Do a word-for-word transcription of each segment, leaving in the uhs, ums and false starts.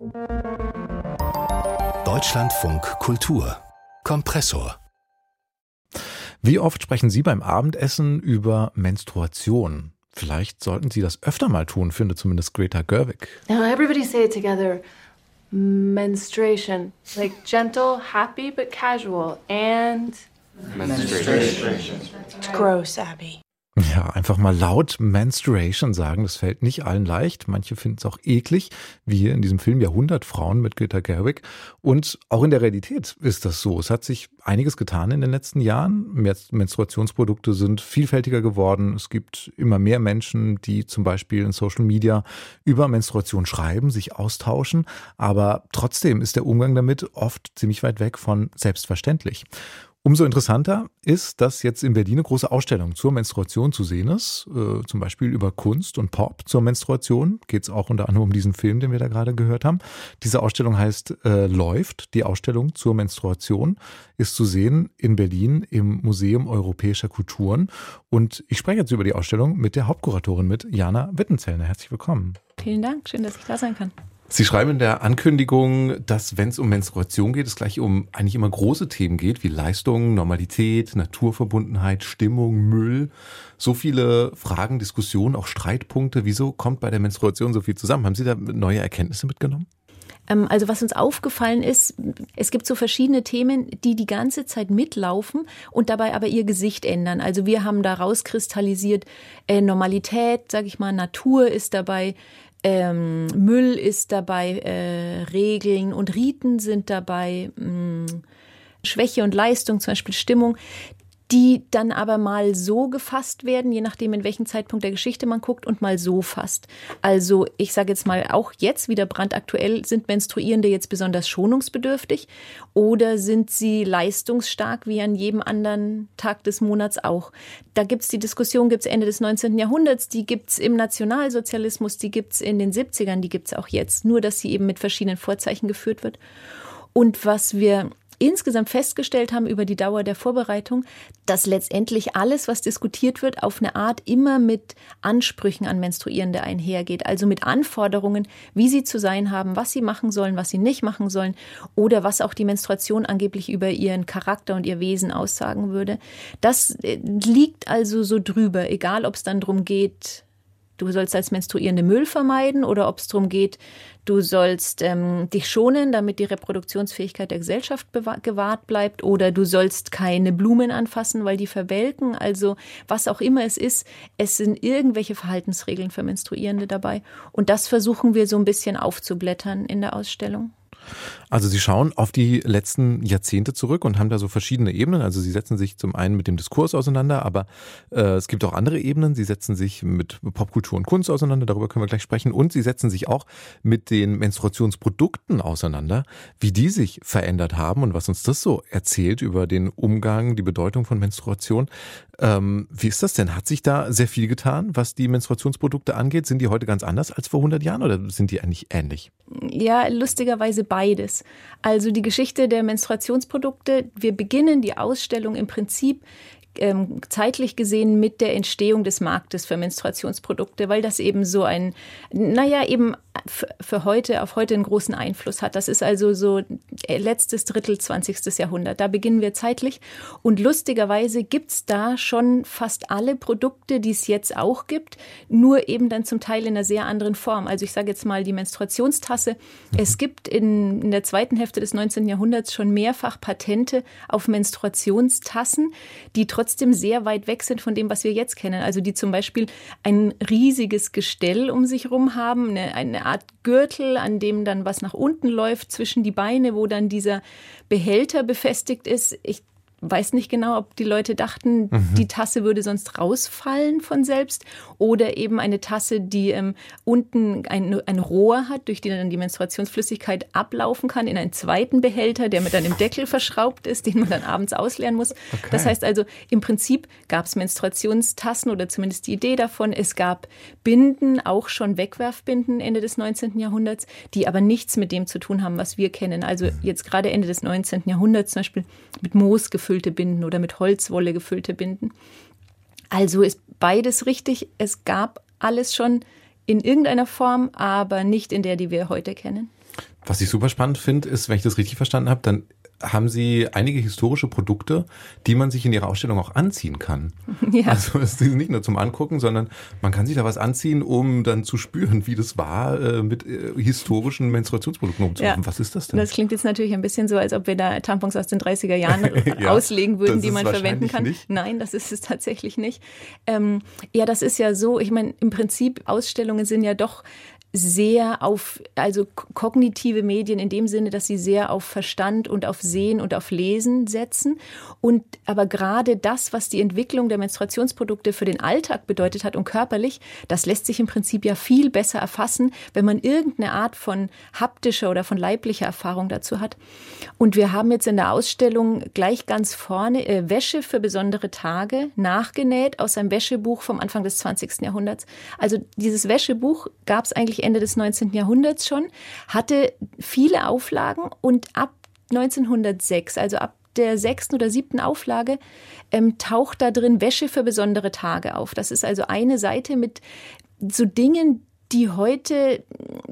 Deutschlandfunk Kultur Kompressor. Wie oft sprechen Sie beim Abendessen über Menstruation? Vielleicht sollten Sie das öfter mal tun, findet zumindest Greta Gerwig. Now everybody say it together. Menstruation. Like gentle, happy, but casual. And... Menstruation. It's gross, Abby. Ja, einfach mal laut Menstruation sagen, das fällt nicht allen leicht. Manche finden es auch eklig, wie hier in diesem Film Jahrhundertfrauen mit Greta Gerwig. Und auch in der Realität ist das so. Es hat sich einiges getan in den letzten Jahren. Menstruationsprodukte sind vielfältiger geworden. Es gibt immer mehr Menschen, die zum Beispiel in Social Media über Menstruation schreiben, sich austauschen. Aber trotzdem ist der Umgang damit oft ziemlich weit weg von selbstverständlich. Umso interessanter ist, dass jetzt in Berlin eine große Ausstellung zur Menstruation zu sehen ist, äh, zum Beispiel über Kunst und Pop zur Menstruation. Geht es auch unter anderem um diesen Film, den wir da gerade gehört haben. Diese Ausstellung heißt äh, Läuft. Die Ausstellung zur Menstruation ist zu sehen in Berlin im Museum Europäischer Kulturen. Und ich spreche jetzt über die Ausstellung mit der Hauptkuratorin, mit Jana Wittenzellner. Herzlich willkommen. Vielen Dank, schön, dass ich da sein kann. Sie schreiben in der Ankündigung, dass, wenn es um Menstruation geht, es gleich um eigentlich immer große Themen geht, wie Leistung, Normalität, Naturverbundenheit, Stimmung, Müll. So viele Fragen, Diskussionen, auch Streitpunkte. Wieso kommt bei der Menstruation so viel zusammen? Haben Sie da neue Erkenntnisse mitgenommen? Also was uns aufgefallen ist, es gibt so verschiedene Themen, die die ganze Zeit mitlaufen und dabei aber ihr Gesicht ändern. Also wir haben da rauskristallisiert, äh, Normalität, sage ich mal, Natur ist dabei, Ähm, Müll ist dabei, äh, Regeln und Riten sind dabei, mh, Schwäche und Leistung, zum Beispiel Stimmung, die dann aber mal so gefasst werden, je nachdem, in welchem Zeitpunkt der Geschichte man guckt, und mal so fasst. Also ich sage jetzt mal, auch jetzt wieder brandaktuell, sind Menstruierende jetzt besonders schonungsbedürftig oder sind sie leistungsstark wie an jedem anderen Tag des Monats auch? Da gibt's die Diskussion, gibt's Ende des neunzehnten Jahrhunderts, die gibt's im Nationalsozialismus, die gibt's in den siebzigern, die gibt's auch jetzt, nur dass sie eben mit verschiedenen Vorzeichen geführt wird. Und was wir insgesamt festgestellt haben über die Dauer der Vorbereitung, dass letztendlich alles, was diskutiert wird, auf eine Art immer mit Ansprüchen an Menstruierende einhergeht. Also mit Anforderungen, wie sie zu sein haben, was sie machen sollen, was sie nicht machen sollen oder was auch die Menstruation angeblich über ihren Charakter und ihr Wesen aussagen würde. Das liegt also so drüber, egal ob es dann darum geht, du sollst als Menstruierende Müll vermeiden oder ob es darum geht, du sollst ähm, dich schonen, damit die Reproduktionsfähigkeit der Gesellschaft bewahr- gewahrt bleibt, oder du sollst keine Blumen anfassen, weil die verwelken. Also was auch immer es ist, es sind irgendwelche Verhaltensregeln für Menstruierende dabei. Und das versuchen wir so ein bisschen aufzublättern in der Ausstellung. Also Sie schauen auf die letzten Jahrzehnte zurück und haben da so verschiedene Ebenen. Also Sie setzen sich zum einen mit dem Diskurs auseinander, aber äh, es gibt auch andere Ebenen. Sie setzen sich mit Popkultur und Kunst auseinander, darüber können wir gleich sprechen. Und Sie setzen sich auch mit den Menstruationsprodukten auseinander, wie die sich verändert haben und was uns das so erzählt über den Umgang, die Bedeutung von Menstruation. Ähm, wie ist das denn? Hat sich da sehr viel getan, was die Menstruationsprodukte angeht? Sind die heute ganz anders als vor hundert Jahren oder sind die eigentlich ähnlich? Ja, lustigerweise beides. Also die Geschichte der Menstruationsprodukte, wir beginnen die Ausstellung im Prinzip ähm, zeitlich gesehen mit der Entstehung des Marktes für Menstruationsprodukte, weil das eben so ein, naja, eben f- für heute, auf heute einen großen Einfluss hat. Das ist also so letztes Drittel zwanzigsten Jahrhundert. Da beginnen wir zeitlich. Und lustigerweise gibt's da schon fast alle Produkte, die es jetzt auch gibt, nur eben dann zum Teil in einer sehr anderen Form. Also ich sage jetzt mal die Menstruationstasse. Es gibt in, in der zweiten Hälfte des neunzehnten Jahrhunderts schon mehrfach Patente auf Menstruationstassen, die trotzdem sehr weit weg sind von dem, was wir jetzt kennen. Also die zum Beispiel ein riesiges Gestell um sich rum haben, eine, eine Art Gürtel, an dem dann was nach unten läuft zwischen die Beine, wo dann dieser Behälter befestigt ist. Ich weiß nicht genau, ob die Leute dachten, mhm. die Tasse würde sonst rausfallen von selbst, oder eben eine Tasse, die ähm, unten ein, ein Rohr hat, durch die dann die Menstruationsflüssigkeit ablaufen kann, in einen zweiten Behälter, der mit einem Deckel verschraubt ist, den man dann abends ausleeren muss. Okay. Das heißt also, im Prinzip gab es Menstruationstassen oder zumindest die Idee davon. Es gab Binden, auch schon Wegwerfbinden Ende des neunzehnten Jahrhunderts, die aber nichts mit dem zu tun haben, was wir kennen. Also jetzt gerade Ende des neunzehnten Jahrhunderts zum Beispiel mit Moos gefüllt Binden oder mit Holzwolle gefüllte Binden. Also ist beides richtig. Es gab alles schon in irgendeiner Form, aber nicht in der, die wir heute kennen. Was ich super spannend finde, ist, wenn ich das richtig verstanden habe, dann haben Sie einige historische Produkte, die man sich in Ihrer Ausstellung auch anziehen kann. Ja. Also es ist nicht nur zum Angucken, sondern man kann sich da was anziehen, um dann zu spüren, wie das war, äh, mit äh, historischen Menstruationsprodukten umzugehen. Ja. Was ist das denn? Das klingt jetzt natürlich ein bisschen so, als ob wir da Tampons aus den dreißiger Jahren ja, auslegen würden, die man verwenden kann. Nicht. Nein, das ist es tatsächlich nicht. Ähm, ja, das ist ja so, ich meine, im Prinzip Ausstellungen sind ja doch sehr auf, also kognitive Medien in dem Sinne, dass sie sehr auf Verstand und auf Sehen und auf Lesen setzen. Und aber gerade das, was die Entwicklung der Menstruationsprodukte für den Alltag bedeutet hat und körperlich, das lässt sich im Prinzip ja viel besser erfassen, wenn man irgendeine Art von haptischer oder von leiblicher Erfahrung dazu hat. Und wir haben jetzt in der Ausstellung gleich ganz vorne äh, Wäsche für besondere Tage nachgenäht aus einem Wäschebuch vom Anfang des zwanzigsten Jahrhunderts. Also dieses Wäschebuch gab es eigentlich Ende des neunzehnten Jahrhunderts schon, hatte viele Auflagen und ab neunzehnhundertsechs, also ab der sechsten oder siebten Auflage, ähm, taucht da drin Wäsche für besondere Tage auf. Das ist also eine Seite mit so Dingen, die heute,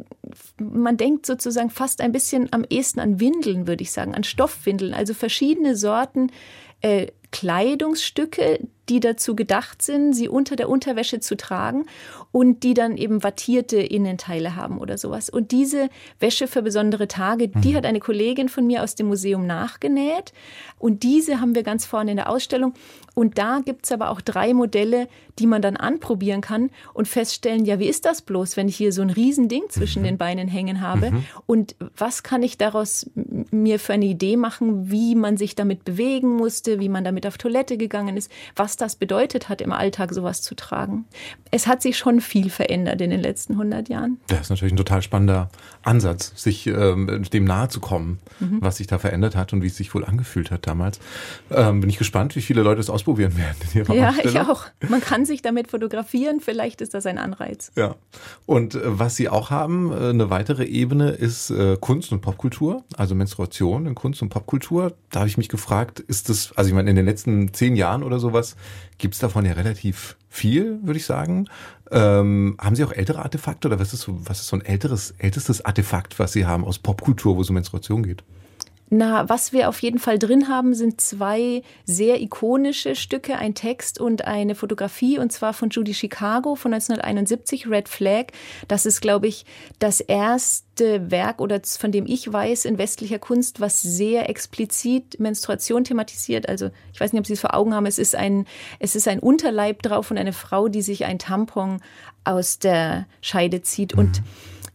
man denkt sozusagen fast ein bisschen am ehesten an Windeln, würde ich sagen, an Stoffwindeln, also verschiedene Sorten äh, Kleidungsstücke, die dazu gedacht sind, sie unter der Unterwäsche zu tragen und die dann eben wattierte Innenteile haben oder sowas. Und diese Wäsche für besondere Tage, die hat eine Kollegin von mir aus dem Museum nachgenäht und diese haben wir ganz vorne in der Ausstellung. Und da gibt's aber auch drei Modelle, die man dann anprobieren kann und feststellen, ja, wie ist das bloß, wenn ich hier so ein Riesending zwischen mhm. den Beinen hängen habe mhm. und was kann ich daraus mir für eine Idee machen, wie man sich damit bewegen musste, wie man damit auf Toilette gegangen ist, was das bedeutet hat, im Alltag sowas zu tragen. Es hat sich schon viel verändert in den letzten hundert Jahren. Das ist natürlich ein total spannender Ansatz, sich ähm, dem nahe zu kommen, mhm. was sich da verändert hat und wie es sich wohl angefühlt hat damals. Ähm, bin ich gespannt, wie viele Leute es ausprobieren werden in ihrer Ja, Ausstellung. ich auch. Man kann sich damit fotografieren, vielleicht ist das ein Anreiz. Ja. Und äh, was Sie auch haben, äh, eine weitere Ebene ist äh, Kunst und Popkultur, also Menstruation in Kunst und Popkultur. Da habe ich mich gefragt, ist das, also ich meine, in den letzten zehn Jahren oder sowas gibt es davon ja relativ viel, würde ich sagen. Ähm, haben Sie auch ältere Artefakte oder was ist so, was ist so ein älteres, ältestes Artefakt, was Sie haben aus Popkultur, wo es um Menstruation geht? Na, was wir auf jeden Fall drin haben, sind zwei sehr ikonische Stücke, ein Text und eine Fotografie, und zwar von Judy Chicago von neunzehnhunderteinundsiebzig, Red Flag. Das ist, glaube ich, das erste Werk oder von dem ich weiß in westlicher Kunst, was sehr explizit Menstruation thematisiert. Also ich weiß nicht, ob Sie es vor Augen haben. Es ist ein, es ist ein Unterleib drauf und eine Frau, die sich ein Tampon aus der Scheide zieht. Mhm. Und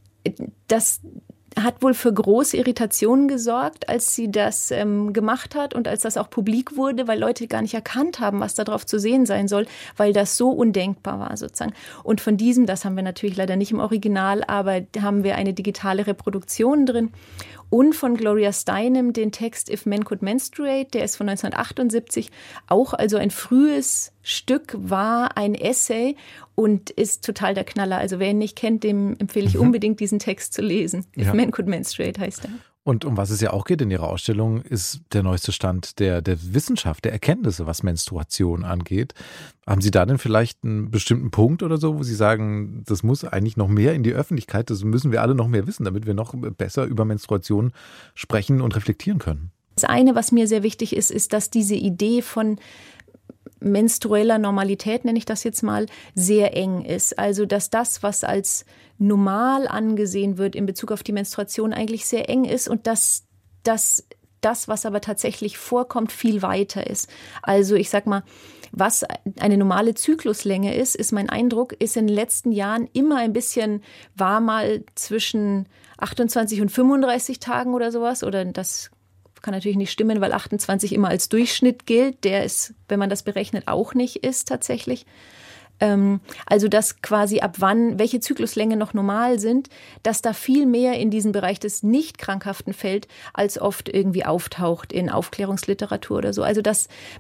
das hat wohl für große Irritationen gesorgt, als sie das ähm, gemacht hat und als das auch publik wurde, weil Leute gar nicht erkannt haben, was da drauf zu sehen sein soll, weil das so undenkbar war sozusagen. Und von diesem, das haben wir natürlich leider nicht im Original, aber haben wir eine digitale Reproduktion drin. Und von Gloria Steinem den Text If Men Could Menstruate, der ist von neunzehnhundertachtundsiebzig, auch also ein frühes Stück, war ein Essay und ist total der Knaller. Also wer ihn nicht kennt, dem empfehle ich unbedingt, diesen Text zu lesen. If ja. Men Could Menstruate heißt er. Und um was es ja auch geht in Ihrer Ausstellung, ist der neueste Stand der, der Wissenschaft, der Erkenntnisse, was Menstruation angeht. Haben Sie da denn vielleicht einen bestimmten Punkt oder so, wo Sie sagen, das muss eigentlich noch mehr in die Öffentlichkeit, das müssen wir alle noch mehr wissen, damit wir noch besser über Menstruation sprechen und reflektieren können? Das eine, was mir sehr wichtig ist, ist, dass diese Idee von menstrueller Normalität, nenne ich das jetzt mal, sehr eng ist. Also dass das, was als normal angesehen wird in Bezug auf die Menstruation, eigentlich sehr eng ist und dass das, das, was aber tatsächlich vorkommt, viel weiter ist. Also ich sag mal, was eine normale Zykluslänge ist, ist mein Eindruck, ist in den letzten Jahren immer ein bisschen, war mal zwischen achtundzwanzig und fünfunddreißig Tagen oder sowas, oder das kann natürlich nicht stimmen, weil achtundzwanzig immer als Durchschnitt gilt. Der ist, wenn man das berechnet, auch nicht ist tatsächlich. Ähm, also dass quasi ab wann, welche Zykluslänge noch normal sind, dass da viel mehr in diesen Bereich des nicht krankhaften fällt, als oft irgendwie auftaucht in Aufklärungsliteratur oder so. Also dass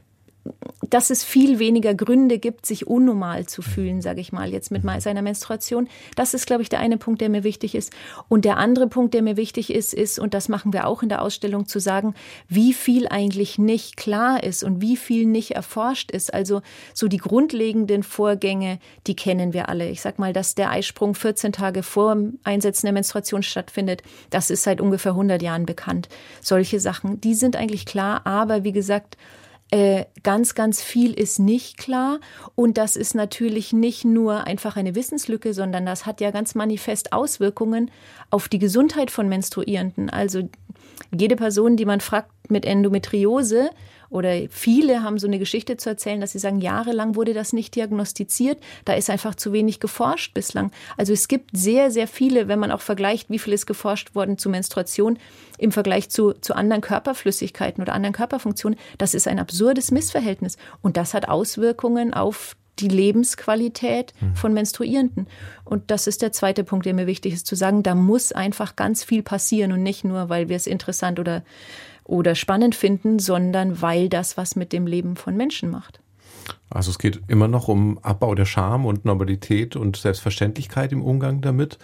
dass es viel weniger Gründe gibt, sich unnormal zu fühlen, sage ich mal, jetzt mit seiner Menstruation. Das ist, glaube ich, der eine Punkt, der mir wichtig ist. Und der andere Punkt, der mir wichtig ist, ist, und das machen wir auch in der Ausstellung, zu sagen, wie viel eigentlich nicht klar ist und wie viel nicht erforscht ist. Also so die grundlegenden Vorgänge, die kennen wir alle. Ich sag mal, dass der Eisprung vierzehn Tage vor dem Einsetzen der Menstruation stattfindet, das ist seit ungefähr hundert Jahren bekannt. Solche Sachen, die sind eigentlich klar, aber wie gesagt, Äh, ganz, ganz viel ist nicht klar und das ist natürlich nicht nur einfach eine Wissenslücke, sondern das hat ja ganz manifest Auswirkungen auf die Gesundheit von Menstruierenden. Also jede Person, die man fragt mit Endometriose, oder viele haben so eine Geschichte zu erzählen, dass sie sagen, jahrelang wurde das nicht diagnostiziert. Da ist einfach zu wenig geforscht bislang. Also es gibt sehr, sehr viele, wenn man auch vergleicht, wie viel ist geforscht worden zu Menstruation im Vergleich zu, zu anderen Körperflüssigkeiten oder anderen Körperfunktionen. Das ist ein absurdes Missverhältnis. Und das hat Auswirkungen auf die Lebensqualität von Menstruierenden. Und das ist der zweite Punkt, der mir wichtig ist, zu sagen, da muss einfach ganz viel passieren und nicht nur, weil wir es interessant oder oder spannend finden, sondern weil das was mit dem Leben von Menschen macht. Also es geht immer noch um Abbau der Scham und Normalität und Selbstverständlichkeit im Umgang damit.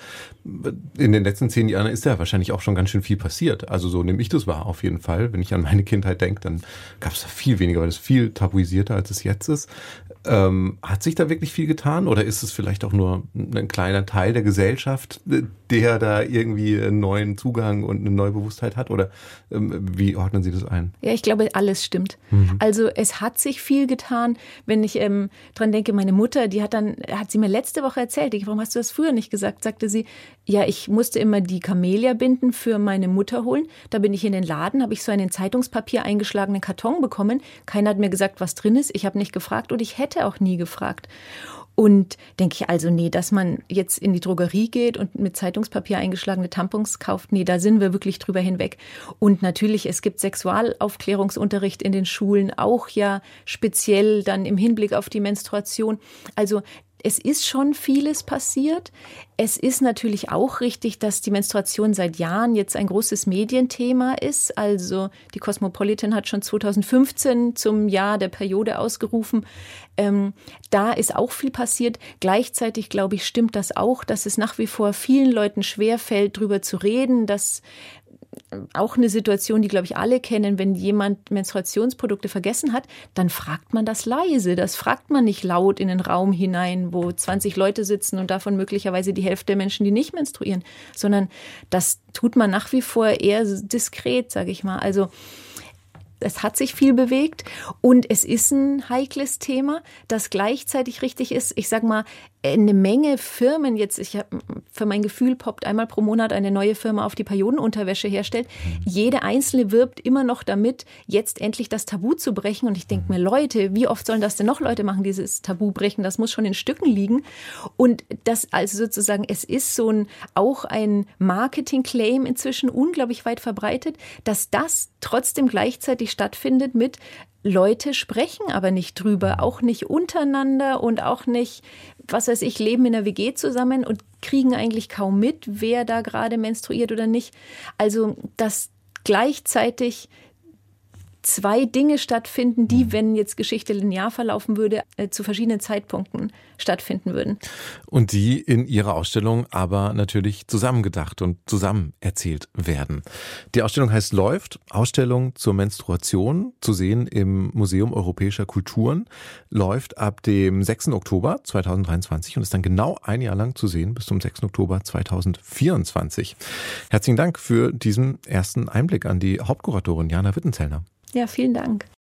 In den letzten zehn Jahren ist ja wahrscheinlich auch schon ganz schön viel passiert. Also so nehme ich das wahr auf jeden Fall. Wenn ich an meine Kindheit denke, dann gab es da viel weniger, weil es viel tabuisierter, als es jetzt ist. Ähm, hat sich da wirklich viel getan oder ist es vielleicht auch nur ein kleiner Teil der Gesellschaft, der da irgendwie einen neuen Zugang und eine neue Bewusstheit hat? Oder ähm, wie ordnen Sie das ein? Ja, ich glaube, alles stimmt. Mhm. Also es hat sich viel getan. Wenn ich ähm, dran denke, meine Mutter, die hat dann, hat sie mir letzte Woche erzählt, ich, warum hast du das früher nicht gesagt? Sagte sie, ja, ich musste immer die Camellia-Binden für meine Mutter holen. Da bin ich in den Laden, habe ich so einen Zeitungspapier eingeschlagenen Karton bekommen. Keiner hat mir gesagt, was drin ist. Ich habe nicht gefragt und ich hätte auch nie gefragt. Und denke ich also, nee, dass man jetzt in die Drogerie geht und mit Zeitungspapier eingeschlagene Tampons kauft, nee, da sind wir wirklich drüber hinweg. Und natürlich, es gibt Sexualaufklärungsunterricht in den Schulen, auch ja speziell dann im Hinblick auf die Menstruation. Also es ist schon vieles passiert. Es ist natürlich auch richtig, dass die Menstruation seit Jahren jetzt ein großes Medienthema ist. Also die Cosmopolitan hat schon zweitausendfünfzehn zum Jahr der Periode ausgerufen. Ähm, da ist auch viel passiert. Gleichzeitig, glaube ich, stimmt das auch, dass es nach wie vor vielen Leuten schwerfällt, drüber zu reden, dass auch eine Situation, die, glaube ich, alle kennen, wenn jemand Menstruationsprodukte vergessen hat, dann fragt man das leise. Das fragt man nicht laut in den Raum hinein, wo zwanzig Leute sitzen und davon möglicherweise die Hälfte der Menschen, die nicht menstruieren, sondern das tut man nach wie vor eher diskret, sage ich mal. Also es hat sich viel bewegt und es ist ein heikles Thema, das gleichzeitig richtig ist. Ich sag mal, eine Menge Firmen jetzt, ich habe für mein Gefühl poppt einmal pro Monat eine neue Firma auf, die Periodenunterwäsche herstellt. Jede einzelne wirbt immer noch damit, jetzt endlich das Tabu zu brechen. Und ich denke mir, Leute, wie oft sollen das denn noch Leute machen, dieses Tabu brechen? Das muss schon in Stücken liegen. Und das also sozusagen, es ist so ein, auch ein Marketing-Claim inzwischen unglaublich weit verbreitet, dass das trotzdem gleichzeitig stattfindet mit Leute sprechen aber nicht drüber, auch nicht untereinander und auch nicht, was weiß ich, leben in einer W G zusammen und kriegen eigentlich kaum mit, wer da gerade menstruiert oder nicht. Also, dass gleichzeitig zwei Dinge stattfinden, die, wenn jetzt Geschichte linear verlaufen würde, äh, zu verschiedenen Zeitpunkten stattfinden würden. Und die in ihrer Ausstellung aber natürlich zusammengedacht und zusammen erzählt werden. Die Ausstellung heißt Läuft, Ausstellung zur Menstruation, zu sehen im Museum Europäischer Kulturen, läuft ab dem sechsten Oktober zweitausenddreiundzwanzig und ist dann genau ein Jahr lang zu sehen, bis zum sechsten Oktober zweitausendvierundzwanzig. Herzlichen Dank für diesen ersten Einblick an die Hauptkuratorin Jana Wittenzellner. Ja, vielen Dank.